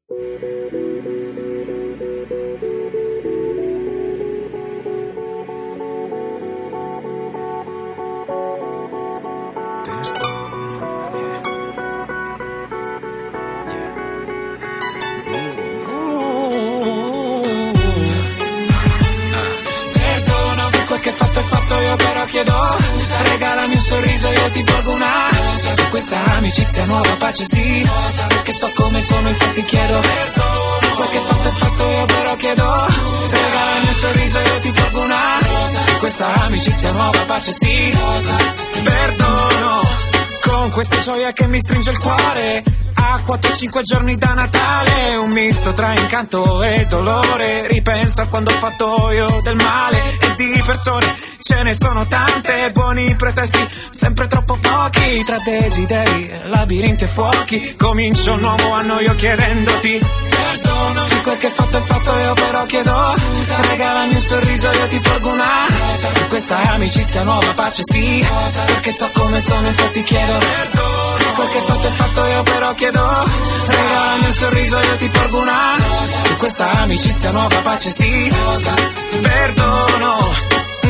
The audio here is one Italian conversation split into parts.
Che fatto è fatto, io però chiedo scusa. Regalami un sorriso, io ti porgo una rosa. Su questa amicizia nuova pace sì rosa. Perché so come sono, infatti chiedo perdono. Se quel che fatto è fatto, io però chiedo scusa. Regalami un sorriso, io ti porgo una rosa. Su questa amicizia nuova pace sì rosa. Perdono. Con questa gioia che mi stringe il cuore, a 4-5 giorni da Natale, un misto tra incanto e dolore. Ripenso a quando ho fatto io del male, e di persone ce ne sono tante. Buoni pretesti, sempre troppo pochi, tra desideri, labirinti e fuochi. Comincio un nuovo anno io chiedendoti perdono. Se quel che fatto è fatto, io però chiedo scusa. Regalami un sorriso, io ti porgo una rosa. Su questa amicizia nuova pace sì rosa. Perché so come sono, infatti chiedo perdono. Se quel che fatto è fatto, io però chiedo scusa. Regalami un sorriso, io ti porgo una rosa. Su questa amicizia nuova pace sì rosa. Perdono.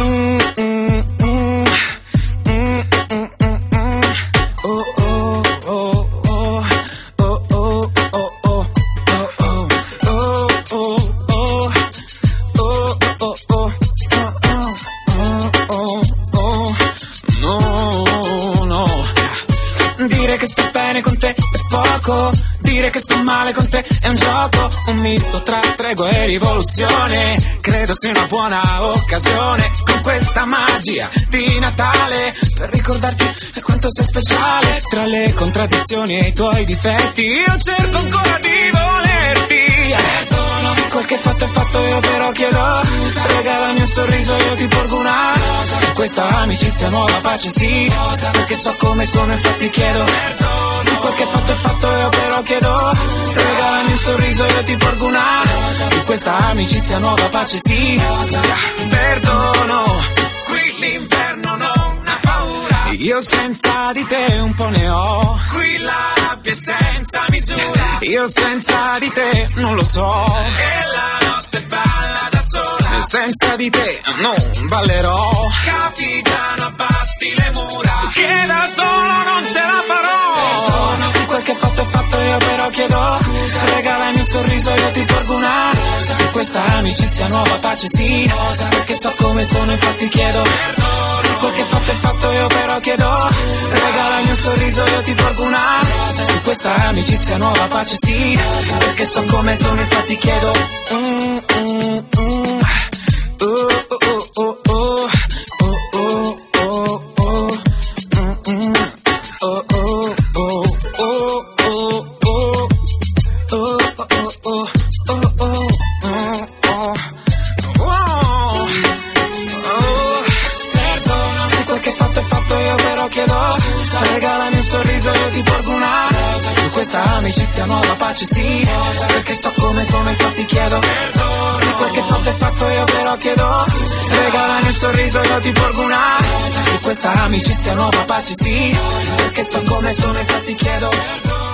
Dire che sto bene con te è poco, dire che sto male con te è un gioco, un misto tra tregua e rivoluzione. Credo sia una buona occasione, con questa magia di Natale, per ricordarti quanto sei speciale. Tra le contraddizioni e i tuoi difetti, io cerco ancora di volerti. Perdono. Se quel che fatto è fatto, io però chiedo scusa. Regalami un sorriso, io ti porgo una rosa. Su questa amicizia nuova pace sì rosa. Perché so come sono, infatti chiedo perdono. Se quel che fatto è fatto, io però chiedo scusa. Regalami un sorriso, io ti porgo una rosa. Su questa amicizia nuova pace sì rosa. Perdono. Qui l'inverno non ha paura, io senza di te un po' ne ho. Qui la rabbia è senza misura, io senza di te non lo so. E la notte balla da sola, e senza di te non ballerò. Capitano, abbatti le mura, che da solo non ce la farò. Perdono. Se quel che fatto è fatto, io però chiedo scusa. Regalami un sorriso, io ti porgo una rosa. Su questa amicizia nuova pace sì rosa. Perché so come sono, infatti chiedo perdono. Se quel che fatto è fatto, io però chiedo scusa. Regalami un sorriso, io ti porgo una rosa. Su questa amicizia nuova pace sì rosa. Perché so come sono, infatti chiedo Regalami un sorriso, io ti porgo una rosa. Su questa amicizia nuova pace sì rosa. Perché so come sono, infatti chiedo perdono. Se quel che fatto è fatto, io però chiedo scusa. Regalami un sorriso, io ti porgo una rosa. Su questa amicizia nuova pace sì rosa. Perché so come sono, infatti chiedo perdono.